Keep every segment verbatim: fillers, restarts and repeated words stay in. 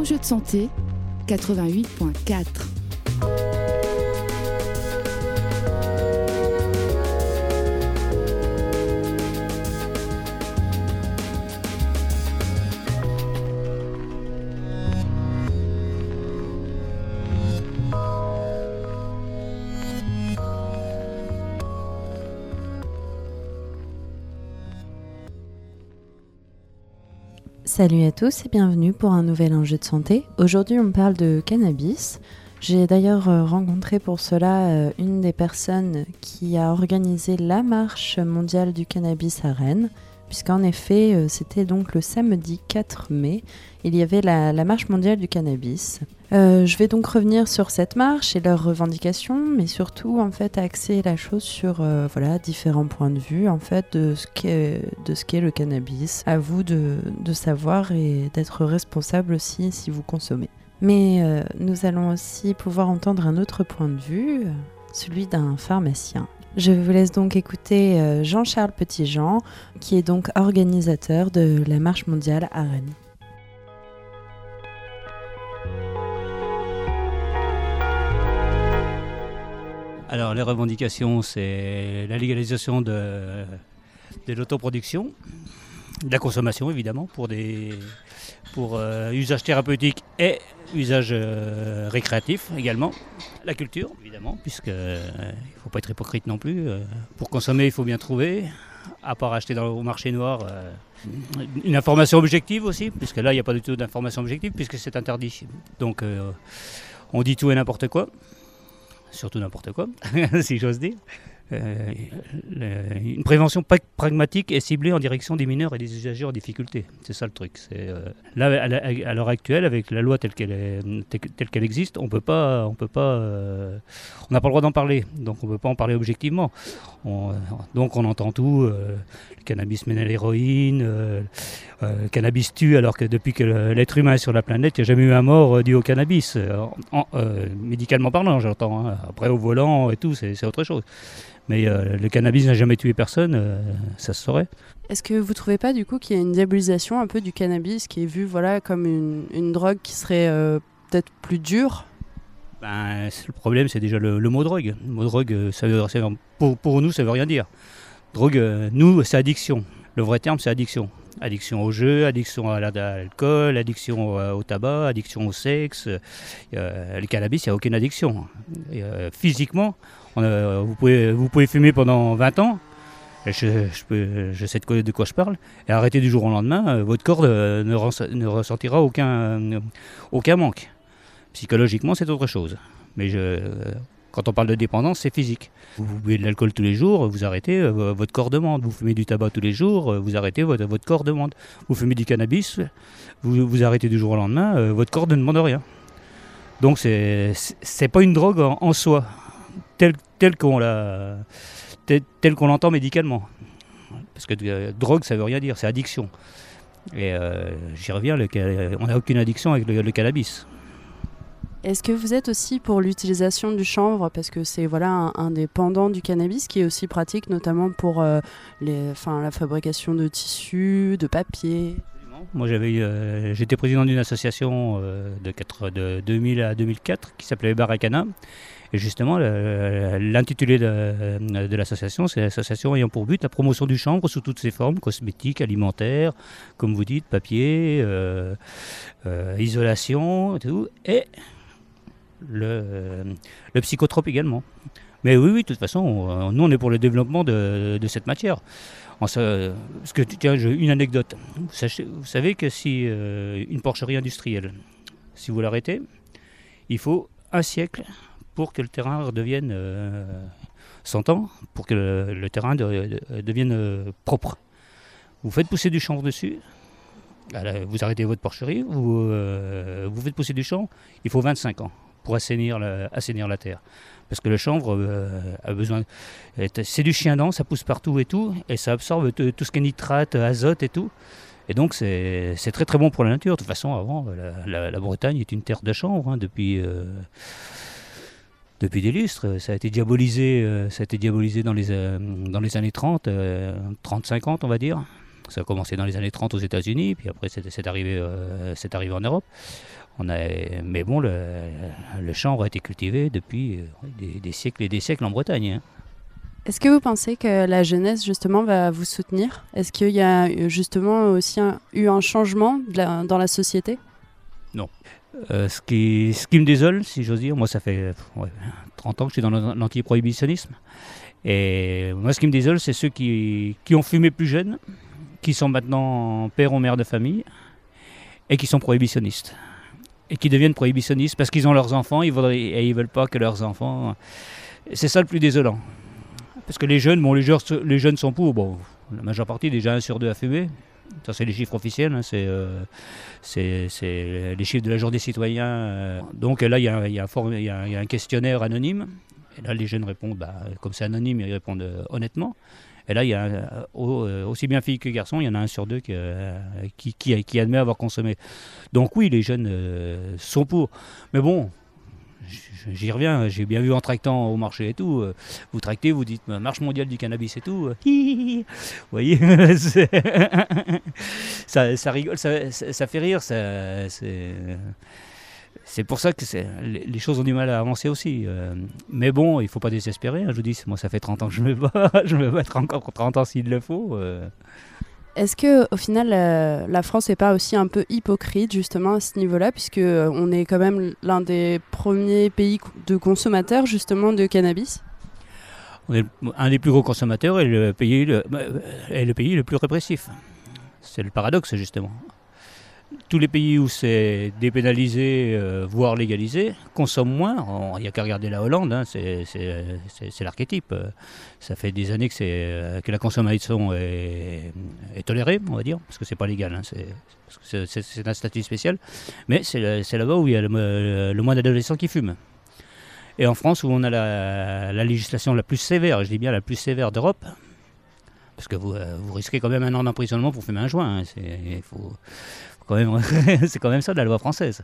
Enjeux de santé, quatre-vingt-huit point quatre. Salut à tous et bienvenue pour un nouvel enjeu de santé. Aujourd'hui on parle de cannabis. J'ai d'ailleurs rencontré pour cela une des personnes qui a organisé la marche mondiale du cannabis à Rennes, puisqu'en effet c'était donc le samedi quatre mai, il y avait la, la marche mondiale du cannabis. Euh, je vais donc revenir sur cette marche et leurs revendications, mais surtout en fait axer la chose sur euh, voilà, différents points de vue en fait de ce qu'est, de ce qu'est le cannabis. À vous de, de savoir et d'être responsable aussi si vous consommez. Mais euh, nous allons aussi pouvoir entendre un autre point de vue, celui d'un pharmacien. Je vous laisse donc écouter euh, Jean-Charles Petitjean, qui est donc organisateur de la marche mondiale à Rennes. Alors les revendications, c'est la légalisation de, de l'autoproduction, de la consommation évidemment pour, des, pour euh, usage thérapeutique et usage euh, récréatif également. La culture évidemment, puisqu'il euh, ne faut pas être hypocrite non plus. Euh, pour consommer, il faut bien trouver, à part acheter dans, au marché noir. Euh, une information objective aussi, puisque là il n'y a pas du tout d'information objective puisque c'est interdit. Donc euh, on dit tout et n'importe quoi. Surtout n'importe quoi, si j'ose dire. Euh, le, une prévention pragmatique et ciblée en direction des mineurs et des usagers en difficulté. C'est ça le truc. C'est, euh, là, à, la, à l'heure actuelle, avec la loi telle qu'elle, est, telle qu'elle existe, on peut pas, on peut pas, euh, on n'a pas le droit d'en parler. Donc on ne peut pas en parler objectivement. On, donc on entend tout. Euh, le cannabis mène à l'héroïne. Euh, euh, le cannabis tue, alors que depuis que l'être humain est sur la planète, il n'y a jamais eu un mort euh, dû au cannabis. Euh, en, euh, médicalement parlant, j'entends. Hein. Après, au volant et tout, c'est, c'est autre chose. Mais euh, le cannabis n'a jamais tué personne, euh, ça se saurait. Est-ce que vous ne trouvez pas du coup qu'il y a une diabolisation un peu du cannabis qui est vu voilà, comme une, une drogue qui serait euh, peut-être plus dure ? Ben, le problème, c'est déjà le, le mot drogue. Le mot drogue, ça veut, ça veut, pour, pour nous, ça ne veut rien dire. Drogue, euh, nous, c'est addiction. Le vrai terme, c'est addiction. Addiction au jeu, addiction à l'alcool, addiction au tabac, addiction au sexe. Euh, le cannabis, il n'y a aucune addiction. Et, euh, physiquement, on a, vous, pouvez, vous pouvez fumer pendant vingt ans, je, je, peux, je sais de quoi, de quoi je parle, et arrêter du jour au lendemain, euh, votre corps euh, ne, res, ne ressentira aucun, euh, aucun manque. Psychologiquement, c'est autre chose. Mais je, euh, quand on parle de dépendance, c'est physique. Vous, vous buvez de l'alcool tous les jours, vous arrêtez, euh, votre corps demande. Vous fumez du tabac tous les jours, euh, vous arrêtez, votre, votre corps demande. Vous fumez du cannabis, vous, vous arrêtez du jour au lendemain, euh, votre corps ne demande rien. Donc c'est, c'est pas une drogue en, en soi, telle, telle, qu'on la, telle, telle qu'on l'entend médicalement. Parce que euh, drogue, ça veut rien dire, c'est addiction. Et euh, j'y reviens, le, on n'a aucune addiction avec le, le cannabis. Est-ce que vous êtes aussi pour l'utilisation du chanvre, parce que c'est voilà, un, un des pendants du cannabis qui est aussi pratique, notamment pour euh, les, enfin, la fabrication de tissus, de papier ? Moi, j'avais, euh, j'étais président d'une association euh, de, quatre, de deux mille à deux mille quatre qui s'appelait Baracana. Et justement, le, l'intitulé de, de l'association, c'est l'association ayant pour but la promotion du chanvre sous toutes ses formes, cosmétiques, alimentaires, comme vous dites, papier, euh, euh, isolation, et tout, et le, le psychotrope également. Mais oui, oui, de toute façon, on, nous, on est pour le développement de, de cette matière. En, parce que, tiens, une anecdote. Vous, sachez, vous savez que si euh, une porcherie industrielle, si vous l'arrêtez, il faut un siècle pour que le terrain redevienne euh, cent ans, pour que le, le terrain de, de, devienne euh, propre. Vous faites pousser du chanvre dessus, vous arrêtez votre porcherie, vous, euh, vous faites pousser du chanvre, il faut vingt-cinq ans pour assainir la, assainir la terre. Parce que le chanvre euh, a besoin. C'est du chien dent, ça pousse partout et tout, et ça absorbe tout, tout ce qui est nitrate, azote et tout. Et donc c'est, c'est très très bon pour la nature. De toute façon, avant, la, la, la Bretagne est une terre de chanvre hein, depuis, euh, depuis des lustres. Ça a été diabolisé, euh, ça a été diabolisé dans les, euh, dans les années trente, euh, trente cinquante on va dire. Ça a commencé dans les années trente aux États-Unis, puis après c'est, c'est, arrivé, euh, c'est arrivé en Europe. On a, mais bon, le, le chanvre a été cultivé depuis des, des siècles et des siècles en Bretagne. Hein. Est-ce que vous pensez que la jeunesse, justement, va vous soutenir? Est-ce qu'il y a justement aussi un, eu un changement de la, dans la société? Non. Euh, ce, qui, ce qui me désole, si j'ose dire, moi ça fait ouais, trente ans que je suis dans l'anti-prohibitionnisme. Et moi ce qui me désole, c'est ceux qui, qui ont fumé plus jeunes, qui sont maintenant pères ou mères de famille, et qui sont prohibitionnistes. Et qui deviennent prohibitionnistes parce qu'ils ont leurs enfants ils voudraient, et ils ne veulent pas que leurs enfants... C'est ça le plus désolant. Parce que les jeunes, bon, les, jeunes, les jeunes sont pour, bon, la majeure partie, déjà un sur deux a fumé. Ça, c'est les chiffres officiels, hein, c'est, euh, c'est, c'est les chiffres de la Journée des citoyens. Euh. Donc là, il y, y, y, y a un questionnaire anonyme. Et là, les jeunes répondent, bah, comme c'est anonyme, ils répondent euh, honnêtement. Et là, il y a un, aussi bien filles que garçons, il y en a un sur deux qui, euh, qui, qui, qui admet avoir consommé. Donc oui, les jeunes euh, sont pour. Mais bon, j'y reviens, j'ai bien vu en tractant au marché et tout. Vous tractez, vous dites marche mondiale du cannabis et tout. Vous voyez, ça, ça rigole, ça, ça, ça fait rire. Ça, c'est, c'est pour ça que c'est, les choses ont du mal à avancer aussi. Mais bon, il ne faut pas désespérer. Hein, je vous dis, moi ça fait trente ans que je me bats, je me battrai encore pour trente ans s'il le faut. Est-ce qu'au final, euh, la France n'est pas aussi un peu hypocrite justement à ce niveau-là, puisque euh, on est quand même l'un des premiers pays de consommateurs justement de cannabis? On est un des plus gros consommateurs et le pays le, et le, pays le plus répressif. C'est le paradoxe justement. Tous les pays où c'est dépénalisé, euh, voire légalisé, consomment moins. Il n'y a qu'à regarder la Hollande, hein, c'est, c'est, c'est, c'est l'archétype. Ça fait des années que, c'est, que la consommation est, est tolérée, on va dire, parce que c'est pas légal, hein, c'est, c'est, c'est, c'est un statut spécial. Mais c'est, c'est là-bas où il y a le, le moins d'adolescents qui fument. Et en France, où on a la, la législation la plus sévère, je dis bien la plus sévère d'Europe, parce que vous, vous risquez quand même un an d'emprisonnement pour fumer un joint. Hein, c'est, il faut... Quand même, c'est quand même ça de la loi française.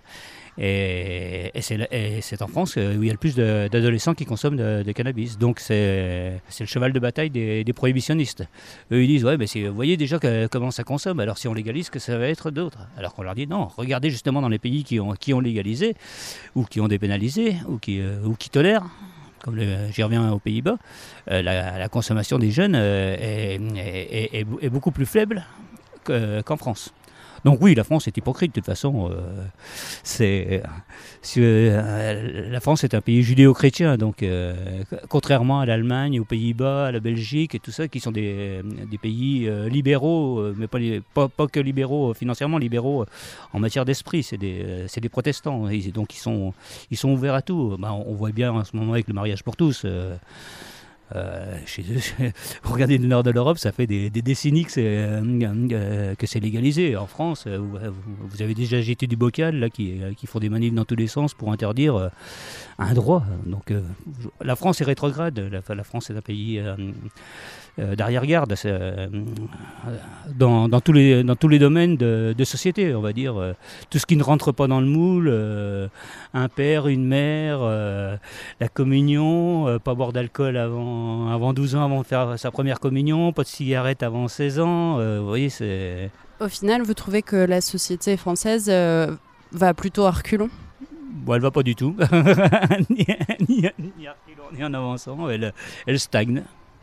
Et, et, c'est, et c'est en France où il y a le plus de, d'adolescents qui consomment de, de cannabis. Donc c'est, c'est le cheval de bataille des, des prohibitionnistes. Eux ils disent, ouais, mais c'est, vous voyez déjà que, comment ça consomme, alors si on légalise, que ça va être d'autres. Alors qu'on leur dit, non, regardez justement dans les pays qui ont, qui ont légalisé, ou qui ont dépénalisé, ou qui, euh, ou qui tolèrent. Comme le, j'y reviens aux Pays-Bas, euh, la, la consommation des jeunes euh, est, est, est, est beaucoup plus faible que, qu'en France. Donc oui, la France est hypocrite de toute façon. Euh, c'est, c'est, euh, la France est un pays judéo-chrétien, donc euh, contrairement à l'Allemagne, aux Pays-Bas, à la Belgique et tout ça, qui sont des, des pays euh, libéraux, euh, mais pas, pas, pas que libéraux euh, financièrement, libéraux euh, en matière d'esprit. C'est des, euh, c'est des protestants, et donc ils sont, ils sont ouverts à tout. Ben, on voit bien en ce moment avec le mariage pour tous. Euh, Euh, chez eux, regardez le nord de l'Europe, ça fait des, des décennies que c'est, euh, que c'est légalisé. En France, euh, vous, vous avez déjà jeté du bocal là, qui, qui font des manifs dans tous les sens pour interdire euh, un droit. Donc euh, la France est rétrograde. La, la France est un pays euh, euh, d'arrière-garde euh, dans, dans, tous les, dans tous les domaines de, de société, on va dire. Euh, tout ce qui ne rentre pas dans le moule, euh, un père, une mère, euh, la communion, euh, pas boire d'alcool avant, avant douze ans, avant de faire sa première communion, pas de cigarette avant seize ans. Euh, vous voyez, c'est... Au final, vous trouvez que la société française euh, va plutôt à reculons? Bon, elle va pas du tout, ni, ni, ni à reculons, ni en avançant, elle, elle stagne.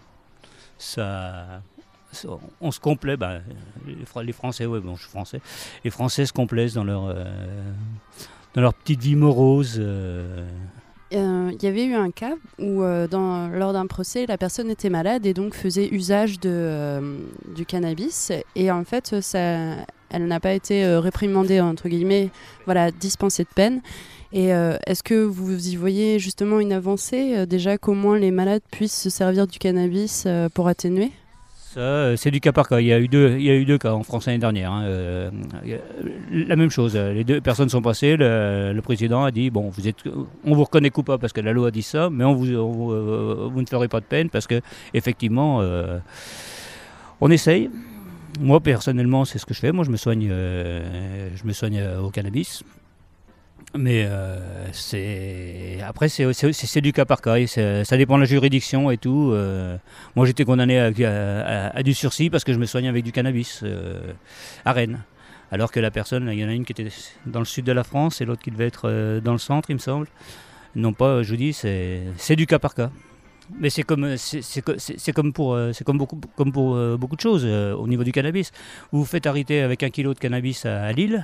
Ça, ça, on se complaît, ben, les, les Français, ouais, bon, je suis français, les Français se complaisent dans leur, euh, dans leur petite vie morose. Euh. Il euh, y avait eu un cas où, euh, dans, lors d'un procès, la personne était malade et donc faisait usage de, euh, du cannabis. Et en fait, ça, elle n'a pas été euh, réprimandée, entre guillemets, voilà, dispensée de peine. Et euh, est-ce que vous y voyez justement une avancée, euh, déjà qu'au moins les malades puissent se servir du cannabis euh, pour atténuer? Ça, c'est du cas par cas. Il y a eu deux, il y a eu deux cas en France l'année dernière. Hein. Euh, la même chose. Les deux personnes sont passées. Le, le président a dit bon, vous êtes, on vous reconnaît coupable parce que la loi a dit ça, mais on vous, on, euh, vous ne ferez pas de peine parce que effectivement, euh, on essaye. Moi personnellement, c'est ce que je fais. Moi, je me soigne, euh, je me soigne au cannabis. Mais euh, c'est... après, c'est, c'est, c'est du cas par cas. C'est, ça dépend de la juridiction et tout. Euh, moi, j'étais condamné à, à, à du sursis parce que je me soignais avec du cannabis euh, à Rennes. Alors que la personne, il y en a une qui était dans le sud de la France et l'autre qui devait être euh, dans le centre, il me semble. Non pas, je vous dis, c'est, c'est du cas par cas. Mais c'est comme, c'est, c'est, c'est, c'est comme, pour, c'est comme, beaucoup, comme pour euh, beaucoup de choses euh, au niveau du cannabis. Vous vous faites arrêter avec un kilo de cannabis à, à Lille,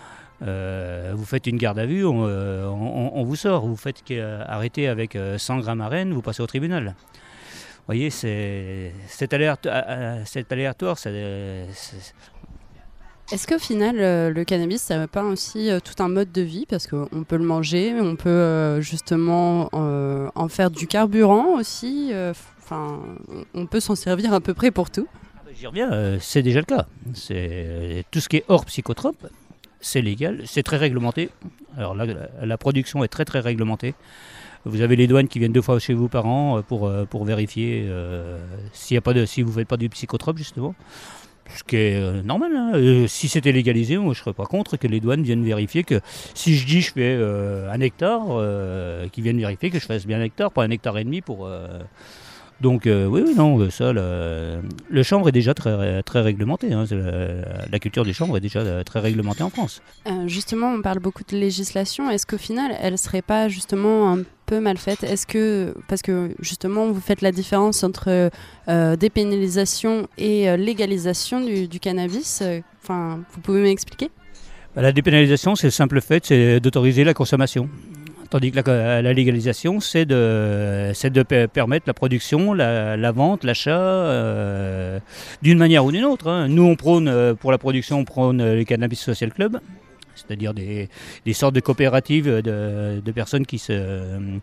euh, vous faites une garde à vue, on, euh, on, on vous sort. Vous vous faites arrêter avec cent grammes à Rennes, vous passez au tribunal. Vous voyez, c'est, c'est aléatoire. C'est aléatoire c'est, c'est... Est-ce qu'au final, euh, le cannabis, ça n'a pas aussi euh, tout un mode de vie? Parce qu'on peut le manger, on peut euh, justement euh, en faire du carburant aussi. Enfin, euh, on peut s'en servir à peu près pour tout. J'y reviens, euh, c'est déjà le cas. C'est, tout ce qui est hors psychotrope, c'est légal, c'est très réglementé. Alors là, la, la production est très très réglementée. Vous avez les douanes qui viennent deux fois chez vous par an pour, pour vérifier euh, s'il y a pas de, si vous ne faites pas du psychotrope, justement. Ce qui est euh, normal. Hein. Euh, si c'était légalisé, moi, je ne serais pas contre que les douanes viennent vérifier que si je dis je fais euh, un hectare, euh, qu'ils viennent vérifier que je fasse bien un hectare, pas un hectare et demi pour... Euh... Donc euh, oui, oui, non, ça, le, le chanvre est déjà très, très réglementé. Hein. La, la culture du chanvre est déjà très réglementée en France. Euh, justement, on parle beaucoup de législation. Est-ce qu'au final, elle ne serait pas justement un peu mal faite? Est-ce que, parce que justement, vous faites la différence entre euh, dépénalisation et euh, légalisation du, du cannabis. Enfin, vous pouvez m'expliquer? Bah, la dépénalisation, c'est le simple fait, c'est d'autoriser la consommation. Tandis que la, la légalisation, c'est de, c'est de p- permettre la production, la, la vente, l'achat, euh, d'une manière ou d'une autre. Hein. Nous, on prône, pour la production, on prône les Cannabis Social Club, c'est-à-dire des, des sortes de coopératives de, de personnes qui se... Euh,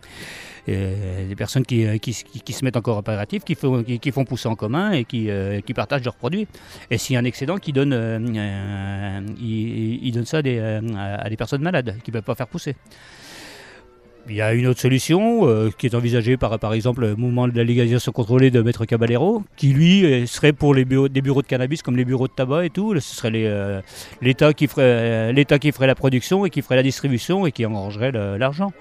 des personnes qui, qui, qui, qui se mettent en coopérative, qui font, qui, qui font pousser en commun et qui, euh, qui partagent leurs produits. Et s'il y a un excédent, qui donne, euh, euh, ils, ils donnent ça à des, à des personnes malades qui ne peuvent pas faire pousser. Il y a une autre solution euh, qui est envisagée par, par exemple, le mouvement de la légalisation contrôlée de Maître Caballero, qui lui serait pour les bureaux, des bureaux de cannabis comme les bureaux de tabac et tout. Ce serait les, euh, l'État, qui ferait, euh, l'État qui ferait la production et qui ferait la distribution et qui engrangerait le, l'argent.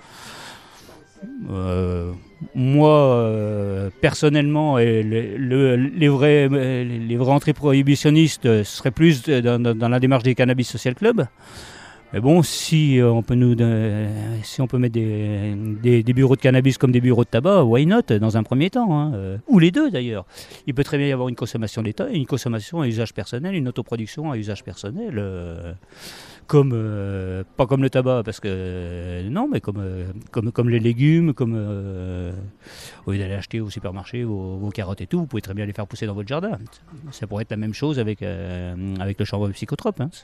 Euh, moi, euh, personnellement, et le, le, les, vrais, les vrais entrées prohibitionnistes seraient plus dans, dans, dans la démarche des Cannabis Social Club. Mais bon, si on peut, nous, euh, si on peut mettre des, des, des bureaux de cannabis comme des bureaux de tabac, why not, dans un premier temps, hein, euh, ou les deux d'ailleurs. Il peut très bien y avoir une consommation d'État et une consommation à usage personnel, une autoproduction à usage personnel, euh, comme, euh, pas comme le tabac, parce que euh, non, mais comme, euh, comme, comme les légumes, comme euh, au lieu d'aller acheter au supermarché vos, vos carottes et tout, vous pouvez très bien les faire pousser dans votre jardin. Ça pourrait être la même chose avec, euh, avec le chanvre psychotrope. Hein.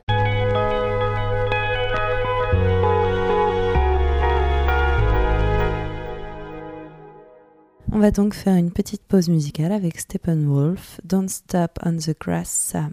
On va donc faire une petite pause musicale avec Steppenwolf, Don't Stop on the Grass, Sam.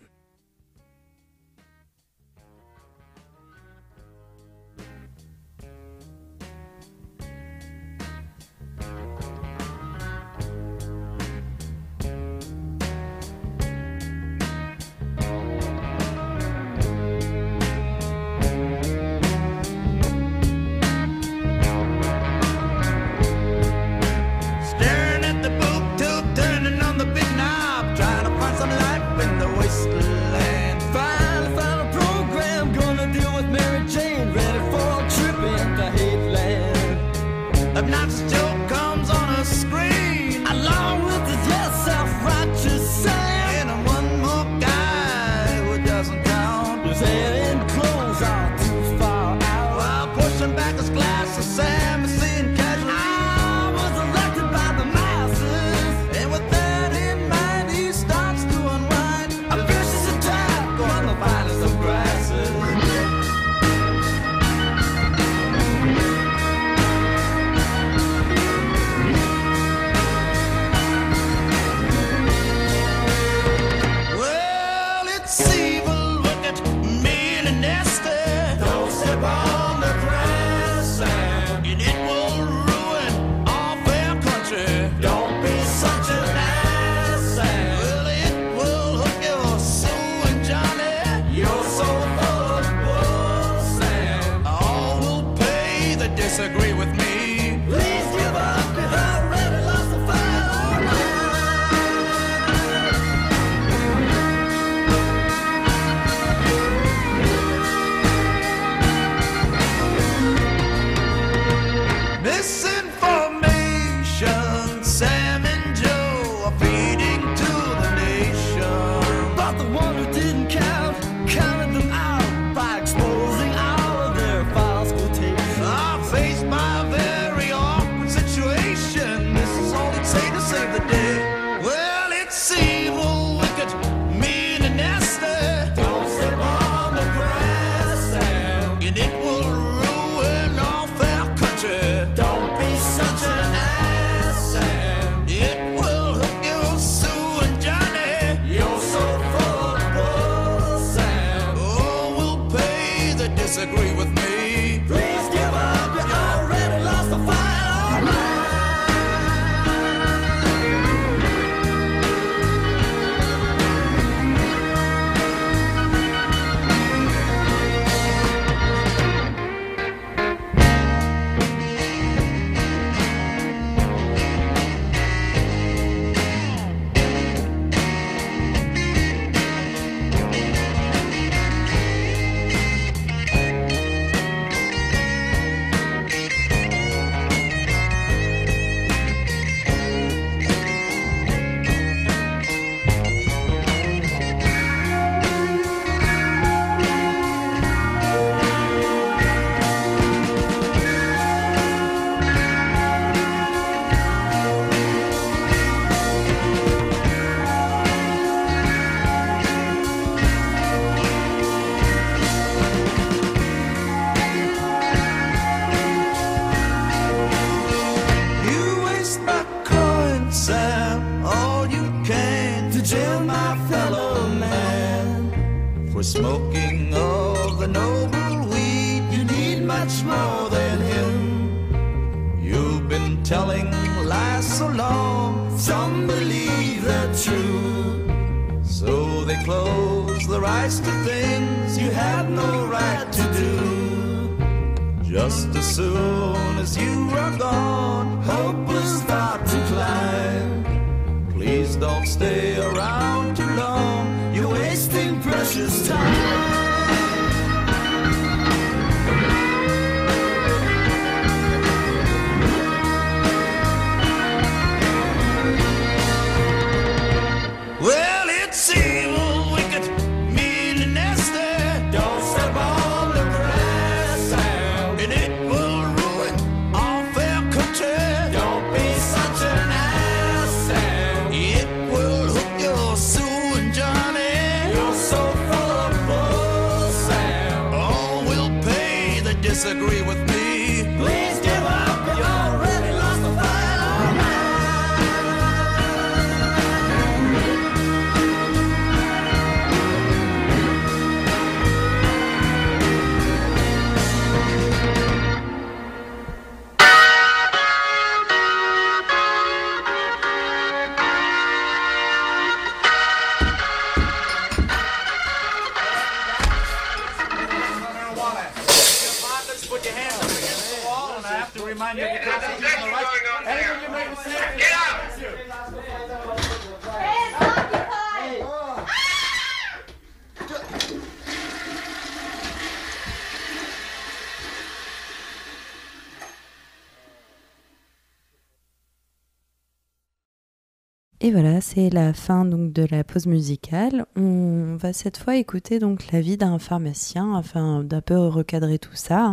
my fellow man. For smoking of the noble weed, you need much more than him. You've been telling lies so long, some believe they're true. So they close their eyes to things you have no right to do. Just as soon as you are gone, hope will start to climb. Please don't stay around too long, you're wasting precious time. Well, it's evil, wicked, mean and nasty. Don't step on the grass, and it will ruin our fair country. Don't be such an ass, it will hook your Sue and Johnny. You're so full of bull, Sam. All will pay that disagree with me. Please give up, you already lost the fight, all right. Put your hands up against the wall, and I have to remind you to get the right. Anything you make a mistake, get out! Et voilà, c'est la fin donc de la pause musicale. On va cette fois écouter donc la vie d'un pharmacien afin d'un peu recadrer tout ça.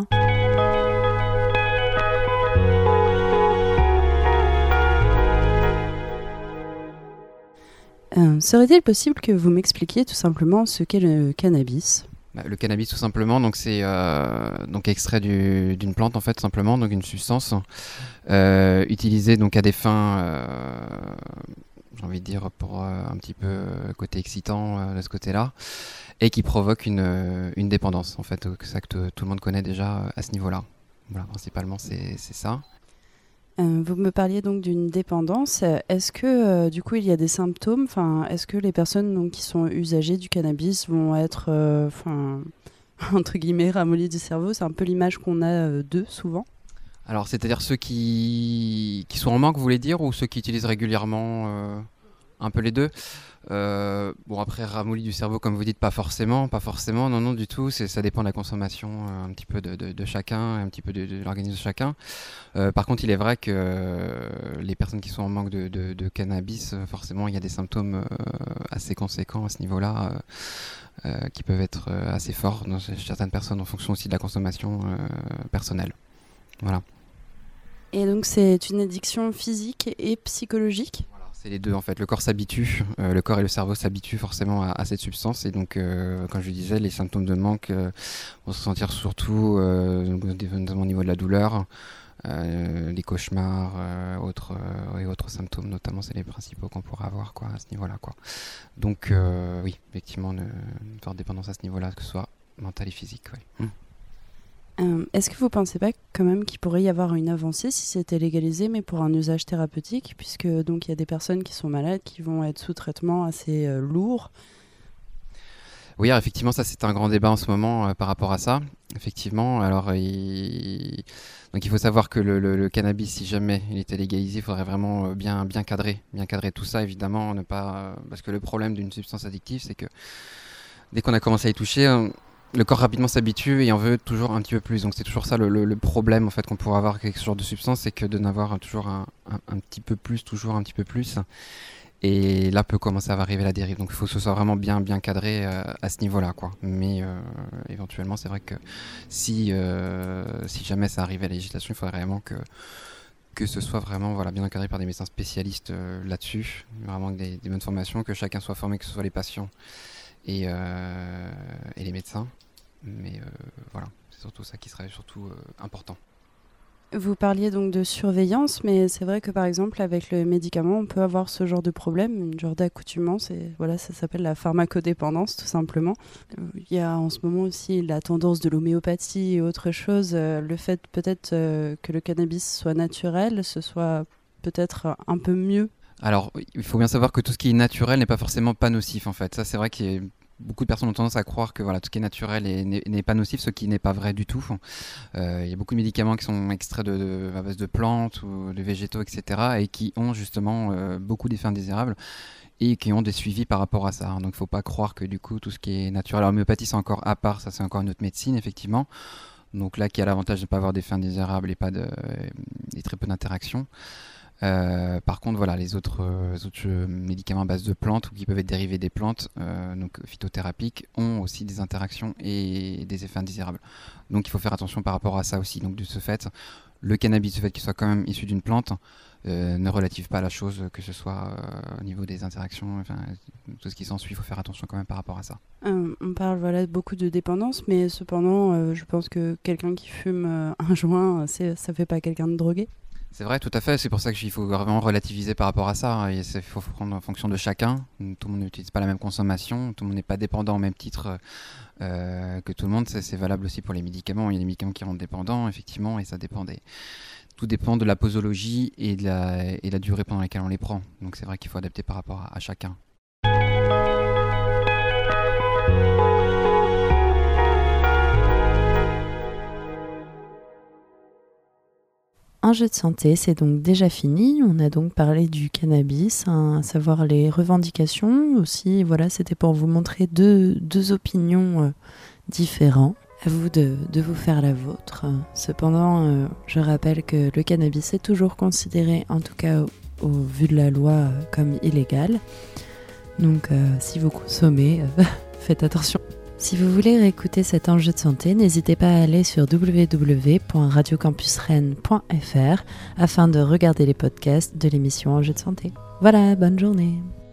Euh, serait-il possible que vous m'expliquiez tout simplement ce qu'est le cannabis ? Bah, le cannabis, tout simplement, donc c'est euh, donc extrait du, d'une plante en fait, simplement, donc une substance euh, utilisée donc à des fins, euh, j'ai envie de dire pour euh, un petit peu euh, côté excitant euh, de ce côté-là, et qui provoque une, euh, une dépendance en fait, que ça que t- tout le monde connaît déjà euh, à ce niveau-là. Voilà, principalement c'est, c'est ça. Euh, vous me parliez donc d'une dépendance. Est-ce que euh, du coup il y a des symptômes ? Enfin, est-ce que les personnes donc, qui sont usagers du cannabis vont être, euh, enfin, entre guillemets, ramollies du cerveau ? C'est un peu l'image qu'on a euh, d'eux souvent. Alors, c'est-à-dire ceux qui, qui sont en manque, vous voulez dire, ou ceux qui utilisent régulièrement euh, un peu les deux ? Euh, bon, après, ramolli du cerveau, comme vous dites, pas forcément, pas forcément, non, non, du tout. C'est, ça dépend de la consommation euh, un petit peu de, de, de chacun, un petit peu de, de l'organisme de chacun. Euh, par contre, il est vrai que euh, les personnes qui sont en manque de, de, de cannabis, euh, forcément, il y a des symptômes euh, assez conséquents à ce niveau-là, euh, euh, qui peuvent être euh, assez forts dans certaines personnes en fonction aussi de la consommation euh, personnelle. Voilà. Et donc c'est une addiction physique et psychologique ? C'est les deux en fait. Le corps s'habitue, euh, le corps et le cerveau s'habituent forcément à, à cette substance, et donc, euh, comme je disais, les symptômes de manque euh, vont se sentir surtout, euh, notamment au niveau de la douleur, euh, les cauchemars, euh, autres euh, et autres symptômes, notamment, c'est les principaux qu'on pourra avoir quoi à ce niveau-là quoi. Donc euh, oui, effectivement, une, une forte dépendance à ce niveau-là, que ce soit mental et physique. Ouais. Mmh. Euh, est-ce que vous ne pensez pas quand même qu'il pourrait y avoir une avancée si c'était légalisé, mais pour un usage thérapeutique, puisque donc il y a des personnes qui sont malades qui vont être sous traitement assez euh, lourd. Oui, alors, effectivement, ça c'est un grand débat en ce moment euh, par rapport à ça. Effectivement, alors il... donc il faut savoir que le, le, le cannabis, si jamais il était légalisé, il faudrait vraiment euh, bien bien cadrer, bien cadrer tout ça, évidemment, ne pas euh, parce que le problème d'une substance addictive, c'est que dès qu'on a commencé à y toucher, euh, le corps rapidement s'habitue et en veut toujours un petit peu plus. Donc c'est toujours ça le, le, le problème en fait qu'on pourrait avoir avec ce genre de substance, c'est que de n'avoir toujours un, un, un petit peu plus, toujours un petit peu plus. Et là peut commencer à arriver la dérive. Donc il faut que ce soit vraiment bien bien cadré euh, à ce niveau-là, quoi. Mais euh, éventuellement, c'est vrai que si euh, si jamais ça arrivait à la législation, il faudrait vraiment que que ce soit vraiment voilà, bien encadré par des médecins spécialistes euh, là-dessus, vraiment avec des, des bonnes formations, que chacun soit formé, que ce soit les patients et, euh, et les médecins. Mais euh, voilà, c'est surtout ça qui serait surtout euh, important. Vous parliez donc de surveillance, mais c'est vrai que par exemple avec le médicament, on peut avoir ce genre de problème, une genre d'accoutumance, et voilà, ça s'appelle la pharmacodépendance tout simplement. Il y a en ce moment aussi la tendance de l'homéopathie et autre chose, euh, le fait peut-être euh, que le cannabis soit naturel, ce soit peut-être un peu mieux. Alors, il faut bien savoir que tout ce qui est naturel n'est pas forcément pas nocif en fait. Ça, c'est vrai qu'il y a beaucoup de personnes ont tendance à croire que voilà, tout ce qui est naturel est- n'est n'est pas nocif, ce qui n'est pas vrai du tout. Euh, il y a beaucoup de médicaments qui sont extraits de, de- à base de plantes ou de végétaux, et cetera, et qui ont justement euh, beaucoup d'effets indésirables et qui ont des suivis par rapport à ça. Donc, il ne faut pas croire que du coup, tout ce qui est naturel. Alors, l'homéopathie, c'est encore à part, ça, c'est encore une autre médecine, effectivement. Donc là, qui a l'avantage de ne pas avoir d'effets indésirables et, pas de, et très peu d'interactions. Euh, par contre, voilà, les autres, euh, les autres euh, médicaments à base de plantes ou qui peuvent être dérivés des plantes, euh, donc phytothérapiques, ont aussi des interactions et des effets indésirables. Donc il faut faire attention par rapport à ça aussi. Donc de ce fait, le cannabis, le fait qu'il soit quand même issu d'une plante, euh, ne relative pas la chose, que ce soit euh, au niveau des interactions, enfin, tout ce qui s'ensuit, il faut faire attention quand même par rapport à ça. Euh, on parle voilà, beaucoup de dépendance, mais cependant, euh, je pense que quelqu'un qui fume euh, un joint, c'est, ça fait pas quelqu'un de drogué. C'est vrai, tout à fait. C'est pour ça qu'il faut vraiment relativiser par rapport à ça. Il faut prendre en fonction de chacun. Tout le monde n'utilise pas la même consommation. Tout le monde n'est pas dépendant au même titre euh, que tout le monde. C'est, c'est valable aussi pour les médicaments. Il y a des médicaments qui rendent dépendants, effectivement, et ça dépend des... Tout dépend de la posologie et de la, et la durée pendant laquelle on les prend. Donc c'est vrai qu'il faut adapter par rapport à, à chacun. Enjeux de santé, c'est donc déjà fini. On a donc parlé du cannabis, hein, à savoir les revendications aussi. Voilà, c'était pour vous montrer deux, deux opinions euh, différentes. À vous de, de vous faire la vôtre. Cependant, euh, je rappelle que le cannabis est toujours considéré, en tout cas au, au vu de la loi, euh, comme illégal. Donc, euh, si vous consommez, euh, faites attention. Si vous voulez réécouter cet enjeu de santé, n'hésitez pas à aller sur w w w point radio campus rennes point f r afin de regarder les podcasts de l'émission Enjeu de santé. Voilà, bonne journée.